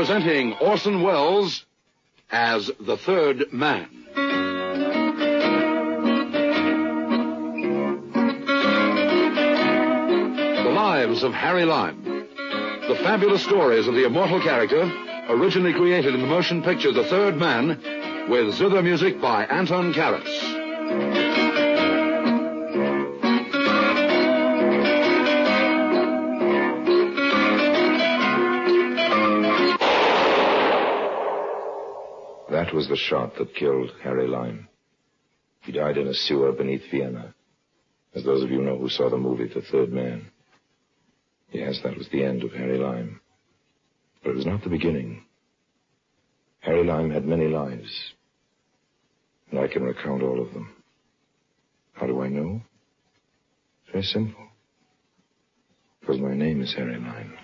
Presenting Orson Welles as the Third Man. The Lives of Harry Lime. The fabulous stories of the immortal character, originally created in the motion picture The Third Man, with zither music by Anton Karas. That was the shot that killed Harry Lime. He died in a sewer beneath Vienna, as those of you know who saw the movie The Third Man. Yes, that was the end of Harry Lime. But it was not the beginning. Harry Lime had many lives, and I can recount all of them. How do I know? Very simple. Because my name is Harry Lime.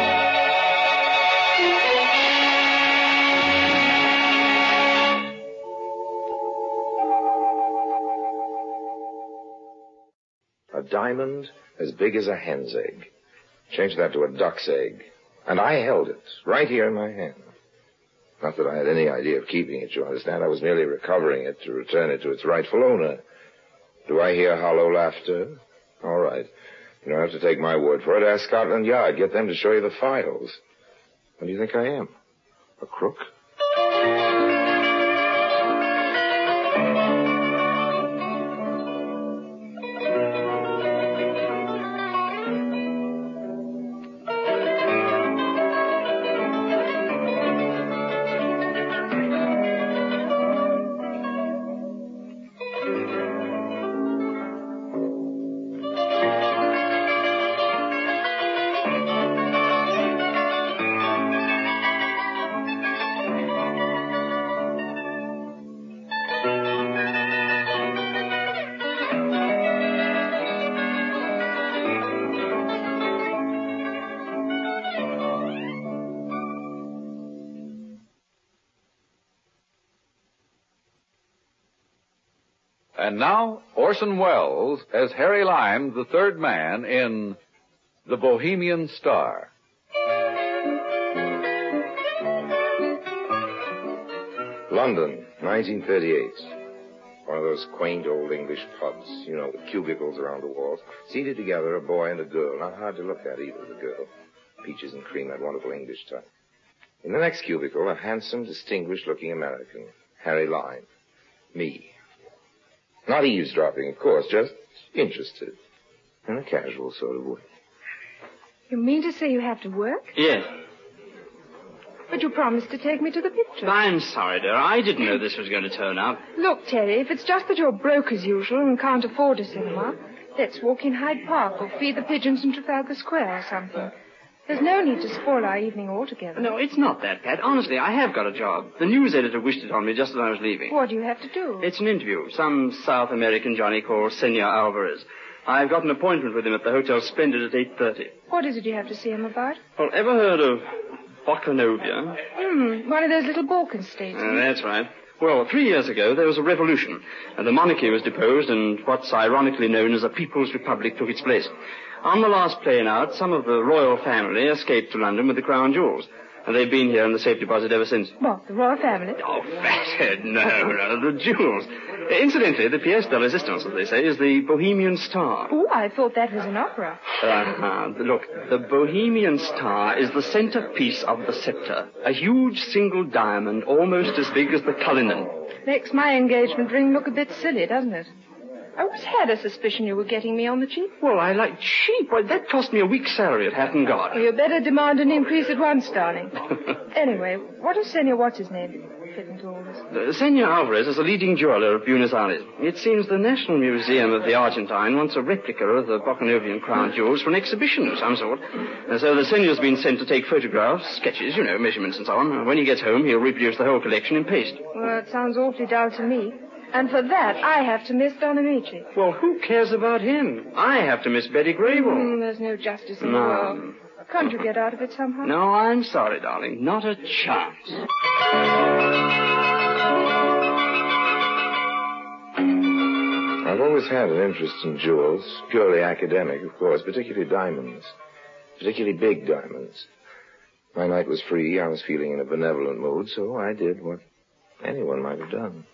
A diamond as big as a hen's egg. Change that to a duck's egg. And I held it right here in my hand. Not that I had any idea of keeping it, you understand. I was merely recovering it to return it to its rightful owner. Do I hear hollow laughter? All right. You don't have to take my word for it. Ask Scotland Yard. Get them to show you the files. What do you think I am? A crook? And now, Orson Welles as Harry Lime, the Third Man, in The Bohemian Star. London, 1938. One of those quaint old English pubs, you know, with cubicles around the walls. Seated together, a boy and a girl. Not hard to look at either, the girl. Peaches and cream, that wonderful English type. In the next cubicle, a handsome, distinguished-looking American, Harry Lime. Me. Not eavesdropping, of course, just interested. In a casual sort of way. You mean to say you have to work? Yes. But you promised to take me to the picture. I'm sorry, dear. I didn't know this was going to turn up. Look, Terry, if it's just that you're broke as usual and can't afford a cinema, let's walk in Hyde Park or feed the pigeons in Trafalgar Square or something. There's no need to spoil our evening altogether. No, it's not that, Pat. Honestly, I have got a job. The news editor wished it on me just as I was leaving. What do you have to do? It's an interview. Some South American Johnny called Senor Alvarez. I've got an appointment with him at the Hotel Splendid at 8:30. What is it you have to see him about? Well, ever heard of Bocanovia? One of those little Balkan states. That's right. Well, 3 years ago, there was a revolution, and the monarchy was deposed, and what's ironically known as a People's Republic took its place. On the last plane out, some of the royal family escaped to London with the crown jewels, and they've been here in the safe deposit ever since. What, the royal family? Oh, fathead, no, the jewels. Incidentally, the pièce de résistance, as they say, is the Bohemian Star. Oh, I thought that was an opera. Look, the Bohemian Star is the centerpiece of the scepter. A huge single diamond, almost as big as the Cullinan. Makes my engagement ring look a bit silly, doesn't it? I always had a suspicion you were getting me on the cheap. Well, I like cheap. Why, that cost me a week's salary at Hatton Garden. Well, you better demand an increase at once, darling. Anyway, what does Senor What's-His-Name fit into all this? Senor Alvarez is a leading jeweler of Buenos Aires. It seems the National Museum of the Argentine wants a replica of the Bocanovian crown jewels for an exhibition of some sort. And so the senor's been sent to take photographs, sketches, you know, measurements and so on. When he gets home, he'll reproduce the whole collection in paste. Well, it sounds awfully dull to me. And for that, I have to miss Don Amici. Well, who cares about him? I have to miss Betty Grable. There's no justice in the world. Can't you get out of it somehow? No, I'm sorry, darling. Not a chance. I've always had an interest in jewels, purely academic, of course, particularly diamonds, particularly big diamonds. My night was free. I was feeling in a benevolent mood, so I did what anyone might have done.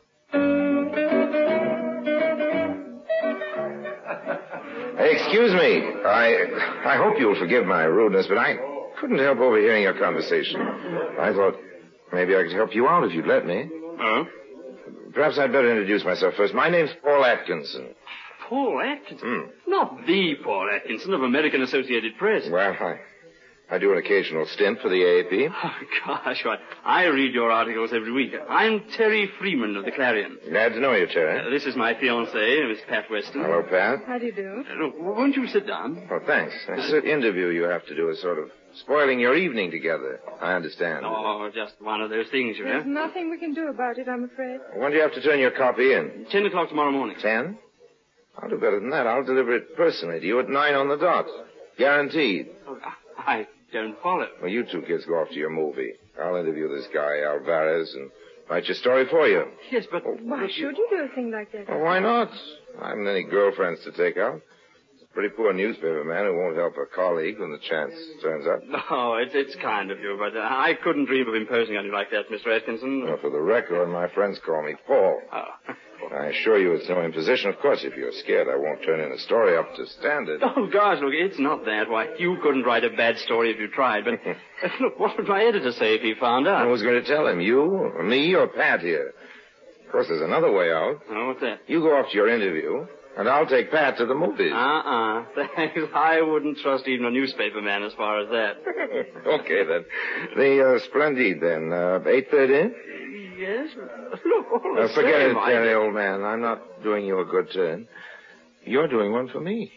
Hey, excuse me. I hope you'll forgive my rudeness, but I couldn't help overhearing your conversation. I thought maybe I could help you out if you'd let me. Huh? Perhaps I'd better introduce myself first. My name's Paul Atkinson. Paul Atkinson? Not the Paul Atkinson of American Associated Press. Well, I do an occasional stint for the AAP. Oh, gosh, I read your articles every week. I'm Terry Freeman of the Clarion. Glad to know you, Terry. This is my fiancée, Miss Pat Weston. Hello, Pat. How do you do? Look, won't you sit down? Oh, thanks. This interview you have to do is sort of spoiling your evening together. I understand. Oh, just one of those things, you know. There's nothing we can do about it, I'm afraid. When do you have to turn your copy in? 10 o'clock tomorrow morning. 10? I'll do better than that. I'll deliver it personally to you at 9 on the dot. Guaranteed. Oh, I don't follow. Well, you two kids go off to your movie. I'll interview this guy, Alvarez, and write your story for you. Yes, but... Why should you do a thing like that? Well, why not? I haven't any girlfriends to take out. It's a pretty poor newspaper man who won't help a colleague when the chance turns up. No, it's kind of you, but I couldn't dream of imposing on you like that, Mr. Atkinson. Well, for the record, my friends call me Paul. Oh. I assure you it's no imposition. Of course, if you're scared, I won't turn in a story up to standard. Oh, gosh, look, it's not that. Why, you couldn't write a bad story if you tried, but... look, what would my editor say if he found out? Who's going to tell him? You, or me, or Pat here? Of course, there's another way out. Oh, what's that? You go off to your interview, and I'll take Pat to the movies. Thanks. I wouldn't trust even a newspaper man as far as that. Okay, then. The Splendide, then. 8:30? Yes? Look, all the Forget same, it, Terry, old man. I'm not doing you a good turn. You're doing one for me.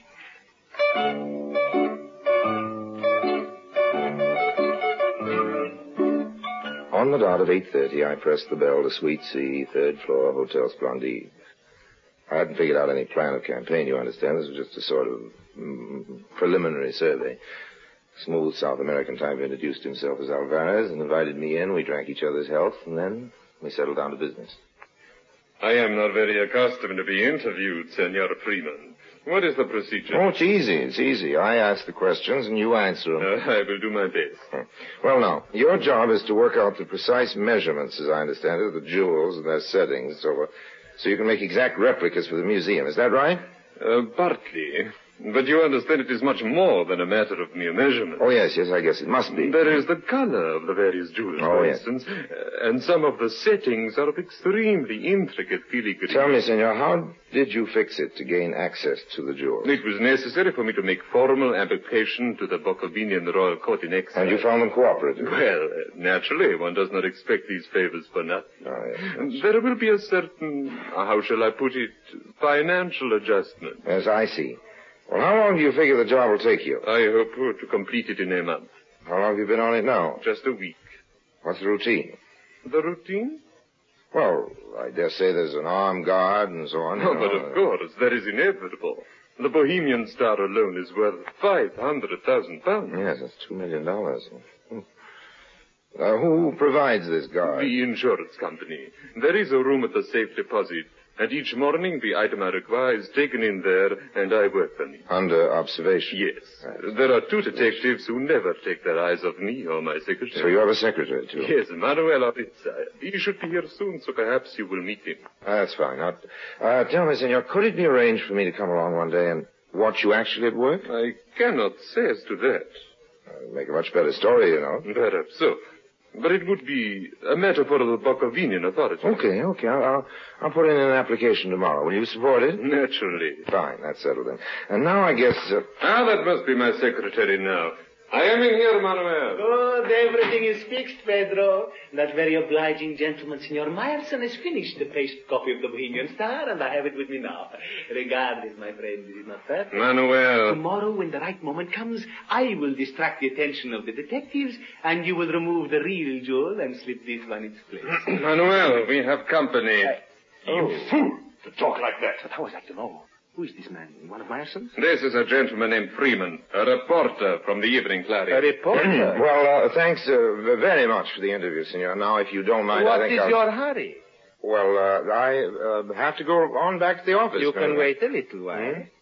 On the dot of 8:30, I pressed the bell to Suite C, 3rd floor, Hotel Splendide. I hadn't figured out any plan of campaign, you understand. This was just a sort of preliminary survey. Smooth South American type introduced himself as Alvarez and invited me in. We drank each other's health, and then we settled down to business. I am not very accustomed to be interviewed, Senor Freeman. What is the procedure? Oh, it's easy. It's easy. I ask the questions, and you answer them. I will do my best. Well, now, your job is to work out the precise measurements, as I understand it, of the jewels and their settings, so you can make exact replicas for the museum. Is that right? Partly. But you understand it is much more than a matter of mere measurement. Oh, yes, I guess it must be. There is the color of the various jewels, for instance, and some of the settings are of extremely intricate filigree. Tell me, senor, how did you fix it to gain access to the jewels? It was necessary for me to make formal application to the Bukovinian Royal Court in exile. And you found them cooperative? Well, naturally, one does not expect these favors for nothing. Oh, yes. There will be a certain, how shall I put it, financial adjustment. Yes, I see. Well, how long do you figure the job will take you? I hope to complete it in a month. How long have you been on it now? Just a week. What's the routine? The routine? Well, I dare say there's an armed guard and so on. Oh, but of course, that is inevitable. The Bohemian Star alone is worth £500,000. Yes, that's $2 million. Who provides this guard? The insurance company. There is a room at the safe deposit. And each morning, the item I require is taken in there, and I work for me. Under observation? Yes. There are 2 detectives who never take their eyes off me or my secretary. So you have a secretary, too? Yes, Manuel Arizza. He should be here soon, so perhaps you will meet him. That's fine. Now, tell me, senor, could it be arranged for me to come along one day and watch you actually at work? I cannot say as to that. Make a much better story, you know. Perhaps so. But it would be a matter for the Bukovinian authorities. Okay. I'll put in an application tomorrow. Will you support it? Naturally. Fine, that's settled then. And now I guess... that must be my secretary now. I am in here, Manuel. Good, everything is fixed, Pedro. That very obliging gentleman, Senor Meyerson, has finished the paste copy of the Bohemian Star, and I have it with me now. Regardless, my friend, is it not that? Manuel. Tomorrow, when the right moment comes, I will distract the attention of the detectives, and you will remove the real jewel and slip this one in its place. Manuel, we have company. You fool, to talk like that. But how was I to know? Who is this man? One of Meyerson's? This is a gentleman named Freeman, a reporter from the Evening Clarion. A reporter? Well, thanks very much for the interview, senor. Now, if you don't mind, What I think is your hurry? Well, I have to go on back to the office. You can wait a little while.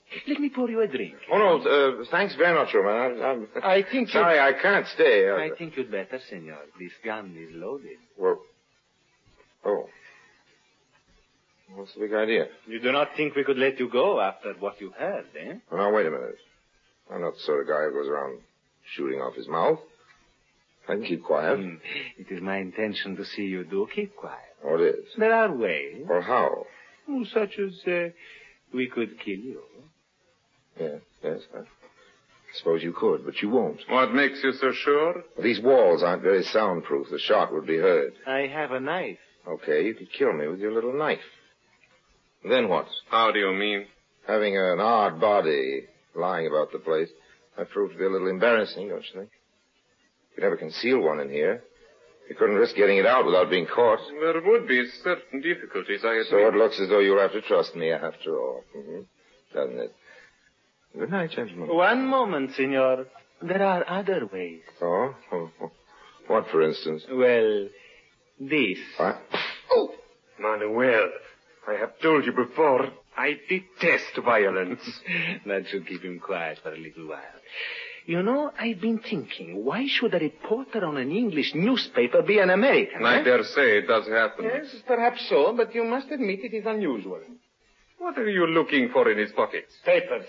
Let me pour you a drink. Oh, no, thanks very much, Roman. I think Sorry, I can't stay. I think you'd better, senor. This gun is loaded. Well, oh. What's the big idea? You do not think we could let you go after what you've heard, eh? Well, now, wait a minute. I'm not the sort of guy who goes around shooting off his mouth. I can keep quiet. It is my intention to see you do keep quiet. Oh, it is? There are ways. Well, how? Such as, we could kill you. Yes. I suppose you could, but you won't. What makes you so sure? These walls aren't very soundproof. The shot would be heard. I have a knife. Okay, you could kill me with your little knife. Then what? How do you mean? Having an odd body lying about the place, that proved to be a little embarrassing, don't you think? You'd never conceal one in here. You couldn't risk getting it out without being caught. There would be certain difficulties, I admit. So it looks as though you'll have to trust me after all. Mm-hmm. Doesn't it? Good night, gentlemen. One moment, senor. There are other ways. Oh? What, for instance? Well, this. What? Oh! Manuel, I have told you before, I detest violence. That should keep him quiet for a little while. You know, I've been thinking, why should a reporter on an English newspaper be an American? I dare say it does happen. Yes, perhaps so, but you must admit it is unusual. What are you looking for in his pockets? Papers.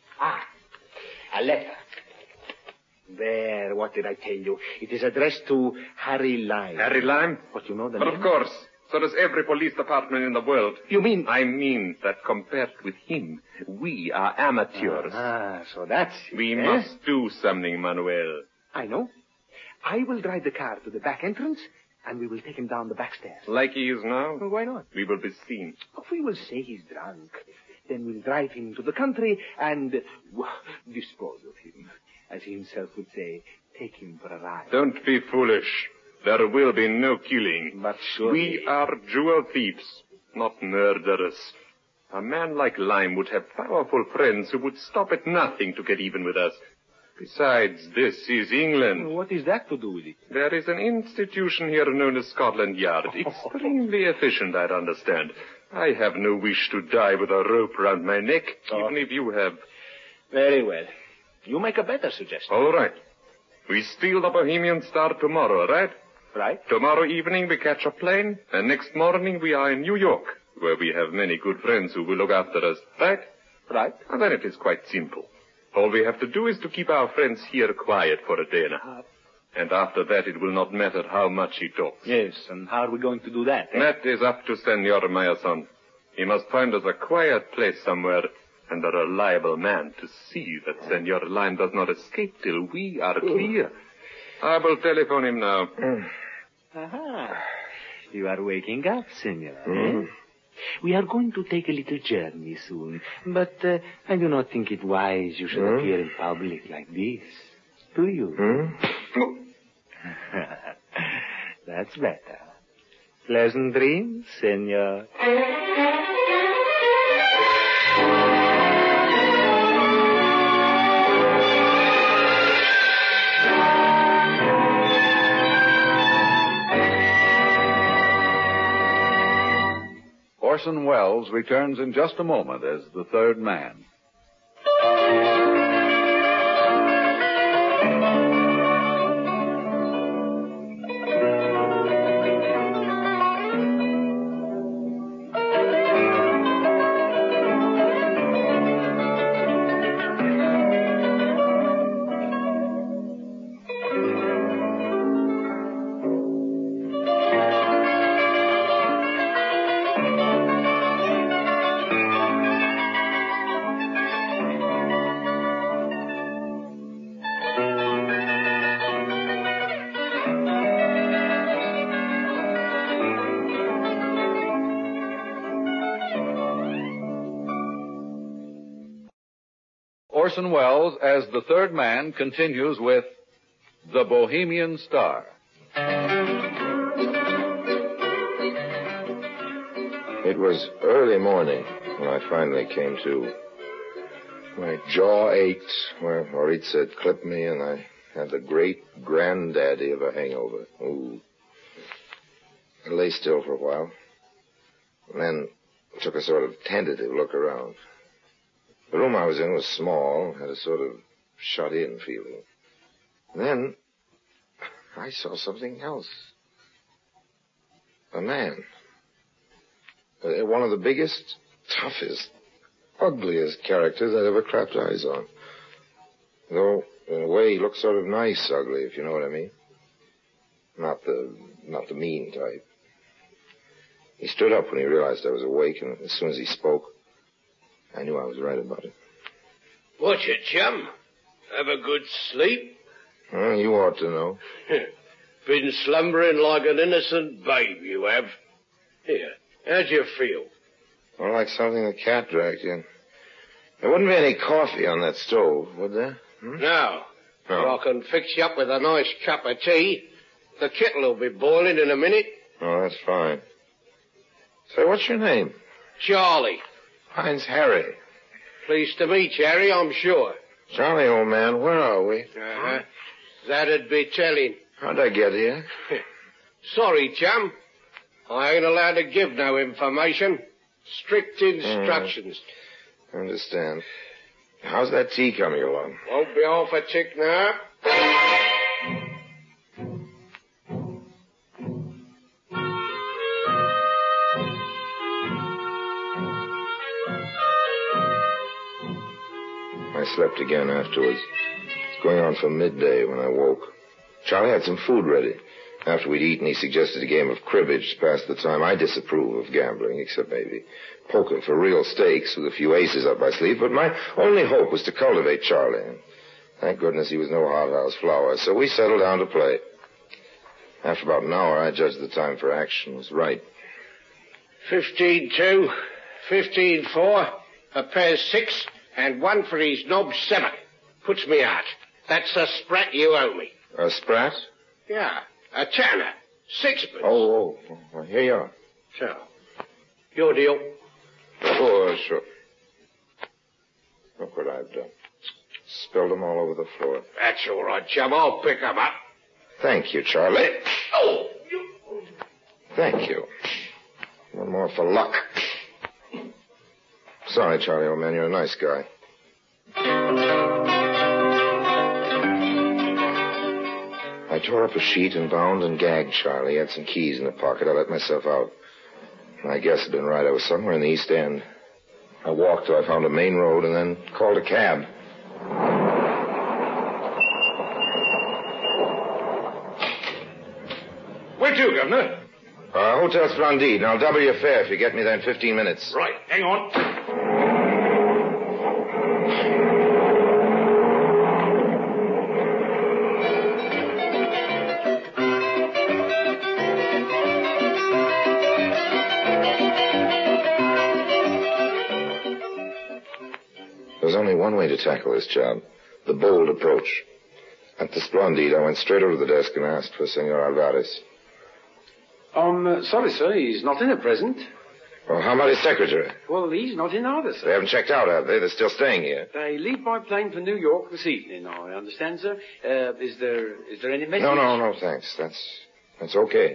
A letter. There, what did I tell you? It is addressed to Harry Lime. Harry Lime? But you know the But name? of course. So does every police department in the world. You mean? I mean that compared with him, we are amateurs. So that's it, We eh? must do something, Manuel. I know. I will drive the car to the back entrance, and we will take him down the back stairs. Like he is now? Well, why not? We will be seen. Oh, we will say he's drunk. Then we'll drive him to the country and dispose of him. As he himself would say, take him for a ride. Don't be foolish. There will be no killing. But surely... We are jewel thieves, not murderers. A man like Lime would have powerful friends who would stop at nothing to get even with us. Besides, this is England. What is that to do with it? There is an institution here known as Scotland Yard. Extremely efficient, I understand. I have no wish to die with a rope round my neck, even if you have. Very well. You make a better suggestion. All right. We steal the Bohemian Star tomorrow, right? Right. Tomorrow evening we catch a plane, and next morning we are in New York, where we have many good friends who will look after us, right? Right. And then it is quite simple. All we have to do is to keep our friends here quiet for a day and a half. And after that it will not matter how much he talks. Yes, and how are we going to do that? That is up to Senor Meyerson. He must find us a quiet place somewhere, and a reliable man to see that Senor Lime does not escape till we are clear. I will telephone him now. Aha. You are waking up, senor. Eh? We are going to take a little journey soon, but I do not think it wise you should appear in public like this. Do you? That's better. Pleasant dreams, senor. Orson Welles returns in just a moment as the third man. Orson Welles as the third man continues with The Bohemian Star. It was early morning when I finally came to. My jaw ached where Moritz had clipped me, and I had the great granddaddy of a hangover. Ooh. I lay still for a while, and then took a sort of tentative look around. The room I was in was small, had a sort of shut-in feeling. And then I saw something else. A man. One of the biggest, toughest, ugliest characters I'd ever clapped eyes on. Though, in a way, he looked sort of nice ugly, if you know what I mean. Not the mean type. He stood up when he realized I was awake, and as soon as he spoke, I knew I was right about it. What's it, chum? Have a good sleep? Well, you ought to know. Been slumbering like an innocent babe, you have. Here, how'd you feel? Well, like something the cat dragged in. There wouldn't be any coffee on that stove, would there? No. Or I can fix you up with a nice cup of tea. The kettle will be boiling in a minute. Oh, that's fine. Say, what's your name? Charlie. Mine's Harry. Pleased to meet you, Harry, I'm sure. Charlie, old man, where are we? That'd be telling. How'd I get here? Sorry, chum. I ain't allowed to give no information. Strict instructions. Understand. How's that tea coming along? Won't be off a tick now. I slept again afterwards. It's going on for midday when I woke. Charlie had some food ready. After we'd eaten, he suggested a game of cribbage to pass the time. I disapprove of gambling, except maybe poker for real stakes with a few aces up my sleeve. But my only hope was to cultivate Charlie. And thank goodness he was no hothouse flower, so we settled down to play. After about an hour, I judged the time for action was right. 15-2, 15-4, a pair 6, and one for his knob 7. Puts me out. That's a sprat you owe me. A sprat? Yeah, a tanner. 6pence. Oh, well, here you are. So, your deal. Oh, sure. Look what I've done. Spilled them all over the floor. That's all right, chum. I'll pick 'em up. Thank you, Charlie. Oh! Thank you. One more for luck. Sorry, Charlie, old man. You're a nice guy. I tore up a sheet and bound and gagged Charlie. He had some keys in the pocket. I let myself out. My guess had been right. I was somewhere in the East End. I walked till I found a main road and then called a cab. Where to, Governor? Hotel Splendide. I'll double your fare if you get me there in 15 minutes. Right. Hang on. There's only one way to tackle this job. The bold approach. At the Splendide, I went straight over to the desk and asked for Senor Alvarez. Sorry, sir. He's not in at present. Well, how about his secretary? Well, he's not in either, sir. They haven't checked out, have they? They're still staying here. They leave by plane for New York this evening, I understand, sir. Is there any message? No, thanks. That's okay.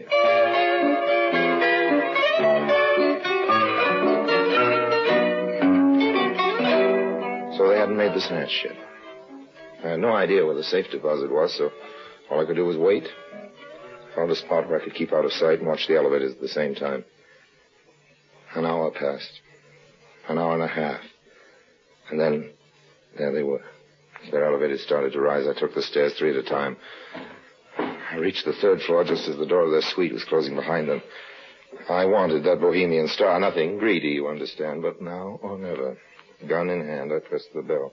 So they hadn't made the snatch yet. I had no idea where the safe deposit was, so all I could do was wait. Found a spot where I could keep out of sight and watch the elevators at the same time. An hour passed. An hour and a half. And then, there they were. As their elevators started to rise, I took the stairs 3 at a time. I reached the 3rd floor just as the door of their suite was closing behind them. I wanted that Bohemian star. Nothing greedy, you understand, but now or never. Gun in hand, I pressed the bell.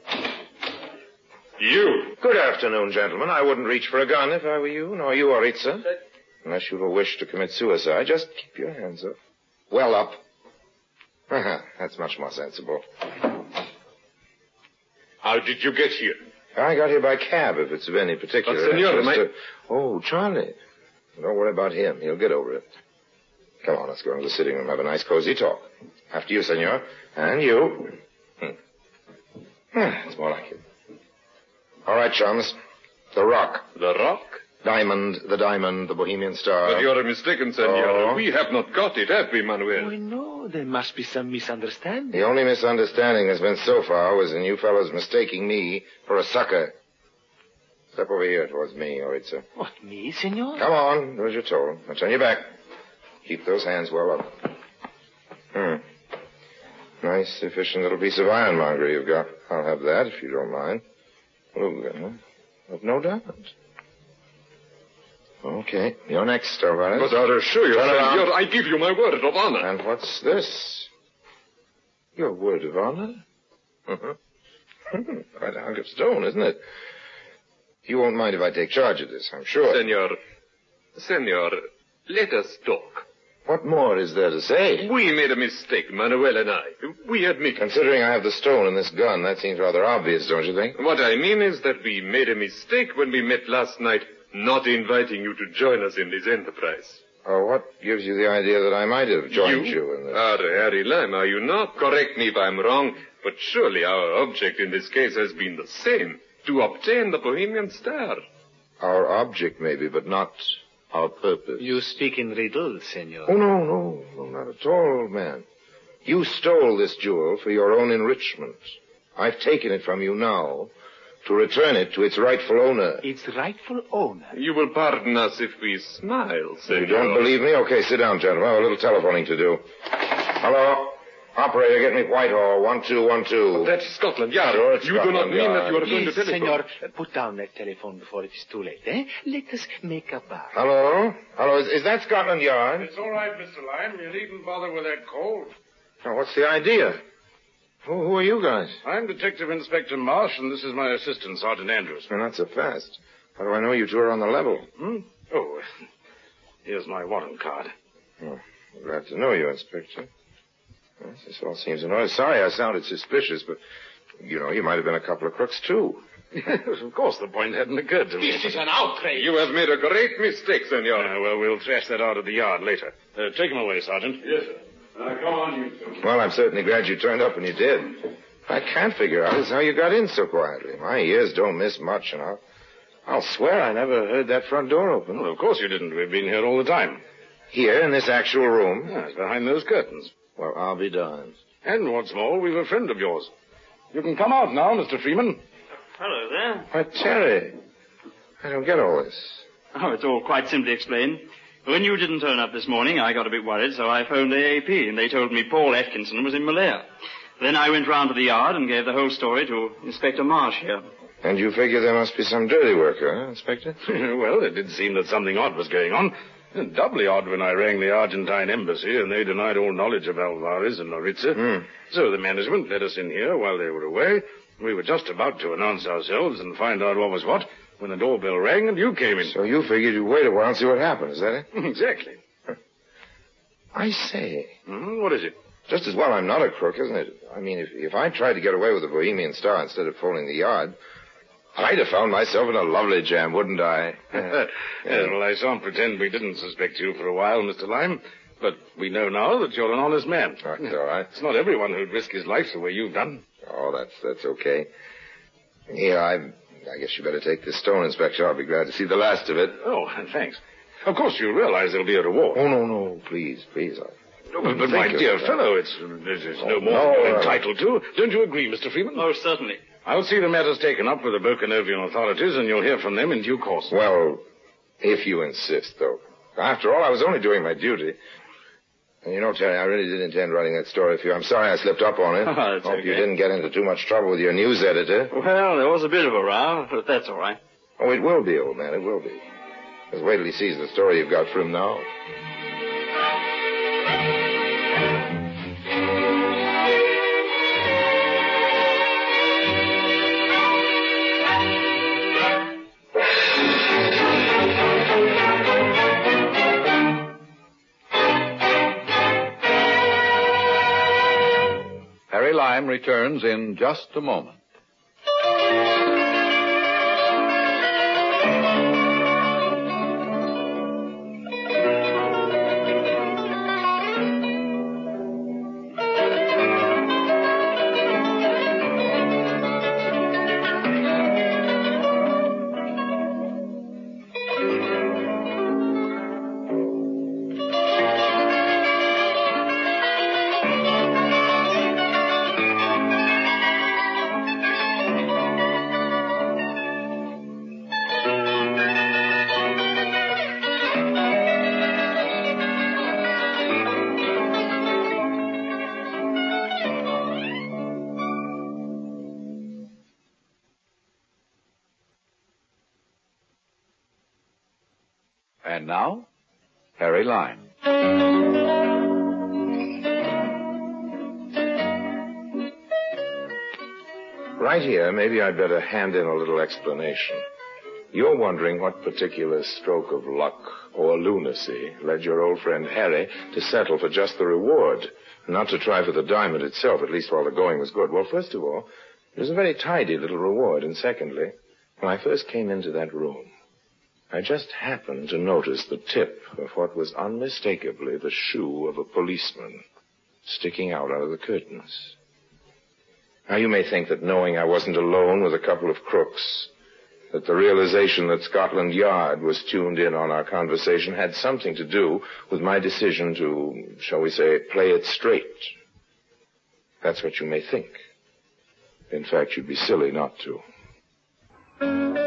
You? Good afternoon, gentlemen. I wouldn't reach for a gun if I were you, nor you, Oritza. Unless you've a wish to commit suicide, just keep your hands up. Well up. That's much more sensible. How did you get here? I got here by cab, if it's of any particular But, senor, interest. Oh, Charlie. Don't worry about him. He'll get over it. Come on, let's go into the sitting room, have a nice, cozy talk. After you, senor. And you. It's more like it. All right, chums. The Rock. The Rock? The Diamond, the Bohemian Star. But you're mistaken, senor. Oh. We have not got it, have we, Manuel? Oh, no, Oh, there must be some misunderstanding. The only misunderstanding there's been so far was in you fellows mistaking me for a sucker. Step over here towards me, Oritza. What, me, senor? Come on, do as you're told. Now turn your back. Keep those hands well up. Nice, efficient little piece of ironmongery you've got. I'll have that, if you don't mind. Oh, I've no doubt. Okay, you're next, Tavares. But I assure you, Turn around. senor, I give you my word of honor. And what's this? Your word of honor? Quite a hunk of stone, isn't it? You won't mind if I take charge of this, I'm sure. Senor, let us talk. What more is there to say? We made a mistake, Manuel and I. We admit it. Considering I have the stone in this gun, that seems rather obvious, don't you think? What I mean is that we made a mistake when we met last night, not inviting you to join us in this enterprise. Oh, what gives you the idea that I might have joined you in this? Harry Lime, are you not? Correct me if I'm wrong, but surely our object in this case has been the same, to obtain the Bohemian Star. Our object, maybe, but not our purpose. You speak in riddles, senor. Oh, no, not at all, old man. You stole this jewel for your own enrichment. I've taken it from you now to return it to its rightful owner. Its rightful owner? You will pardon us if we smile, senor. You don't believe me? Okay, sit down, gentlemen. I have a little telephoning to do. Hello? Operator, get me Whitehall, 1212. That's Scotland Yard. Sure, it's you do not Scotland mean that Yard. you are going to telephone. Senor, put down that telephone before it is too late, eh? Let us make a bar. Hello? Is that Scotland Yard? It's all right, Mr. Lime. You needn't bother with that call. Now, what's the idea? Who are you guys? I'm Detective Inspector Marsh, and this is my assistant, Sergeant Andrews. Well, not so fast. How do I know you two are on the level? Oh, here's my warrant card. Oh, glad to know you, Inspector. Yes, this all seems in order. Sorry I sounded suspicious, but, you might have been a couple of crooks, too. Yes, of course, the point hadn't occurred to me. This is an outrage. You have made a great mistake, senor. Well, we'll thrash that out at the yard later. Take him away, Sergeant. Yes, sir. Come on, you two. Well, I'm certainly glad you turned up when you did. What I can't figure out is how you got in so quietly. My ears don't miss much, and I'll swear I never heard that front door open. Well, of course you didn't. We've been here all the time. Here, in this actual room? Yes, behind those curtains. Well, I'll be darned. And what's more, we've a friend of yours. You can come out now, Mr. Freeman. Hello there. Why, Terry, I don't get all this. Oh, it's all quite simply explained. When you didn't turn up this morning, I got a bit worried, so I phoned AAP, and they told me Paul Atkinson was in Malaya. Then I went round to the yard and gave the whole story to Inspector Marsh here. And you figure there must be some dirty work, huh, Inspector? Well, it did seem that something odd was going on. Doubly odd when I rang the Argentine embassy, and they denied all knowledge of Alvarez and Loritza. So the management let us in here while they were away. We were just about to announce ourselves and find out what was what when the doorbell rang and you came in. So you figured you'd wait a while and see what happened, is that it? Exactly. I say. What is it? Just as well I'm not a crook, isn't it? I mean, if I tried to get away with the Bohemian Star instead of phoning the yard, I'd have found myself in a lovely jam, wouldn't I? Yes, well, I shan't pretend we didn't suspect you for a while, Mr. Lime. But we know now that you're an honest man. That's all right. It's not everyone who'd risk his life the way you've done. Oh, that's okay. Yeah, I guess you better take this stone, Inspector. I'll be glad to see the last of it. Oh, thanks. Of course, you realize there'll be a reward. Oh, no, please. But my dear fellow, it's no more than you're entitled to. Don't you agree, Mr. Freeman? Oh, certainly. I'll see the matter's taken up with the Bokanovian authorities, and you'll hear from them in due course. Well, if you insist, though. After all, I was only doing my duty. And Terry, I really did intend writing that story for you. I'm sorry I slipped up on it. That's Hope okay. you didn't get into too much trouble with your news editor. Well, there was a bit of a row, but that's all right. Oh, it will be, old man, it will be. Just wait till he sees the story you've got for him now. Harry Lime returns in just a moment. And now, Harry Lime. Right here, maybe I'd better hand in a little explanation. You're wondering what particular stroke of luck or lunacy led your old friend Harry to settle for just the reward, not to try for the diamond itself, at least while the going was good. Well, first of all, it was a very tidy little reward, and secondly, when I first came into that room, I just happened to notice the tip of what was unmistakably the shoe of a policeman sticking out under the curtains. Now, you may think that knowing I wasn't alone with a couple of crooks, that the realization that Scotland Yard was tuned in on our conversation had something to do with my decision to, shall we say, play it straight. That's what you may think. In fact, you'd be silly not to.